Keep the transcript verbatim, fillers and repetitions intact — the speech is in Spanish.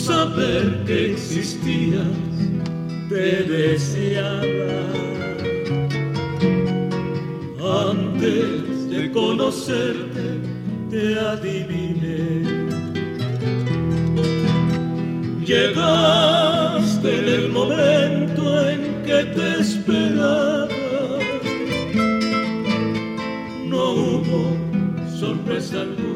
saber que existías te deseaba. Antes de conocerte te adiviné. Llegaste en el momento en que te esperaba. No hubo sorpresa alguna.